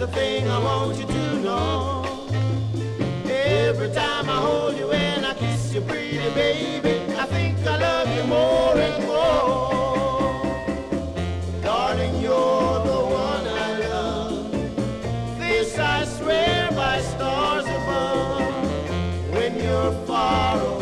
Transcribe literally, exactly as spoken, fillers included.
the thing I want you to know. Every time I hold you and I kiss you, pretty baby, I think I love you more and more. Darling, you're the one I love. This I swear by stars above. When you're far away,